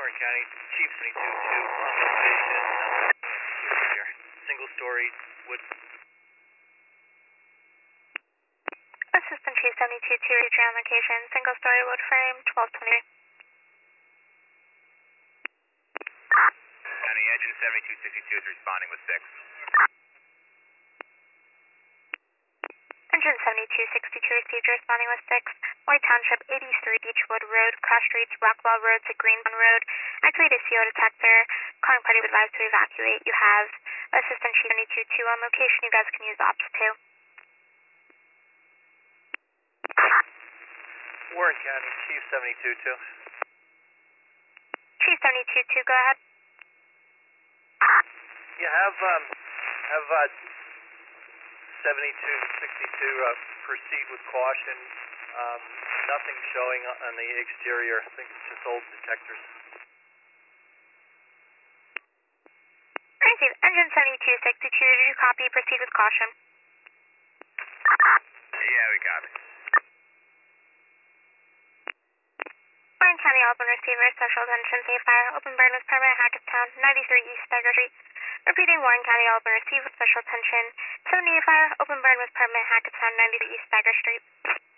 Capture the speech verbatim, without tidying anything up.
Warren County, Chief seventy-two two on location. Here. Single story wood. Assistant Chief seventy-two two, reaching on location. Single story wood frame, twelve twenty. County Engine seventy-two sixty-two is responding with six. Engine seventy-two sixty-two received, responding with six. White Township, eighty-three Beechwood Road, cross streets, Rockwell Road to Greenbund Road. Activate a C O detector. Calling party would advise to evacuate. You have Assistant Chief seventy-two two on location. You guys can use Ops two. Warren County, Chief seventy-two two. Chief seventy-two two, go ahead. You have, um, have, uh, seventy-two sixty-two, uh, proceed with caution. Um, nothing showing on the exterior. I think it's just old detectors. Receive. Engine seventy-two sixty-two, did you copy? Proceed with caution. Yeah, we got it. Warren County Open Receiver, Special Attention, Safe Fire, Open Burn with Permit, Hackettstown, ninety-three East Stagger Street. Repeating, Warren County Open Receive with Special Attention, seventy-eight Fire, Open Burn with Permit, Hackettstown, ninety-three East Stagger Street.